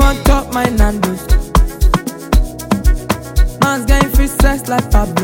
want top my Nando's. Man's getting free sex like Pablo.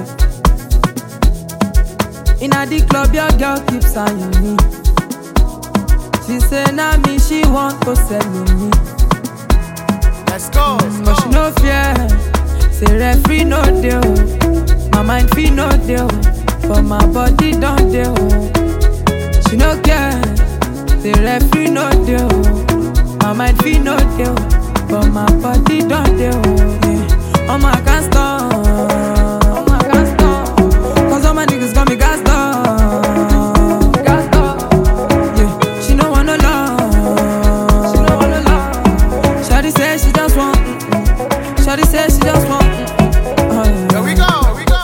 In a the club, your girl keeps eyeing me. She say nah me, she want to sell me. Let's go. But she no fear. Say referee no deal. My mind feel no deal. But my body don't deal. She no care. Say referee no deal. My mind feel no deal. But my body don't deal. Yeah. Oh my can't stop. Oh my can't stop. Cause all my niggas got me gassed up. Gassed up. Yeah. She no want no love. She no want no love. Shawty say she just want. Shawty say she just want. Here we go.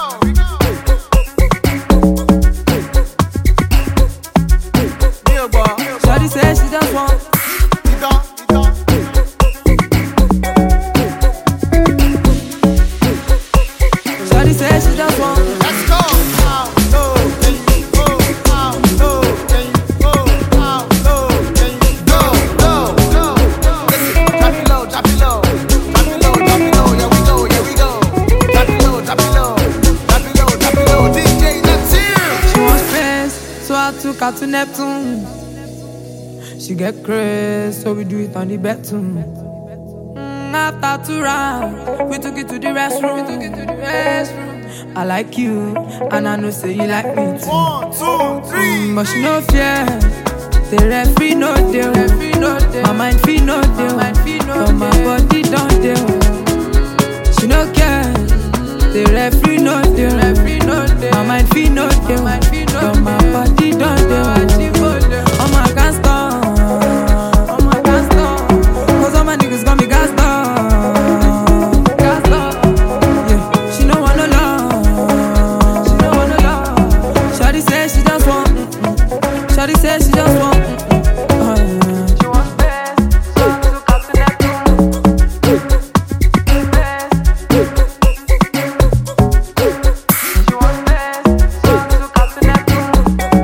Shawty say she just want. Shawty say she just want. Let's go. How low can you go? How low can you go? How low can you go? Go. Listen, drop it low, drop it low. Drop it low, drop it low. Here we go. Drop it low, drop it low. Drop it low, drop it low. DJ Neptune. She wants space, so I took her to Neptune. She get crazy, so we do it on the bedroom. After 2 rounds, we took it to the restroom. I like you, and I know say you like me too. 1, 2, 3. But she no fear. Say referee no deal. My mind feel no deal. But my body don't deal. She no care. Say referee no deal. My mind feel no deal. But my body don't deal. Oh my can't stop. Oh my can't stop. Cause all my niggas got me gassed up. Gassed up. Yeah. She no want no love. She no want no love. Shawty say she just want. Shawty say she just want. She wants best, so I took her to Neptune. She wants best, so I took her to Neptune.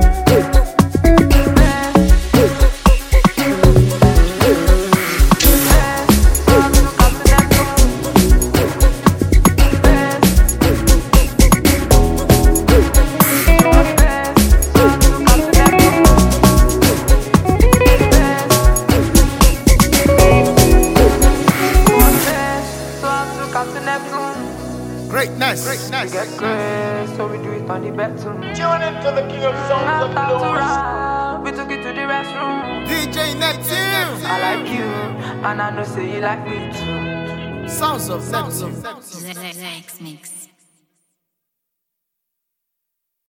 Greatness. We get crazy, so we do it on the bedroom. Tune into the king of songs of After 2 blues. rounds, we took it to the restroom. DJ Neptune. I like you, and I know say you like me too. Sounds of Neptune. Rex Mix.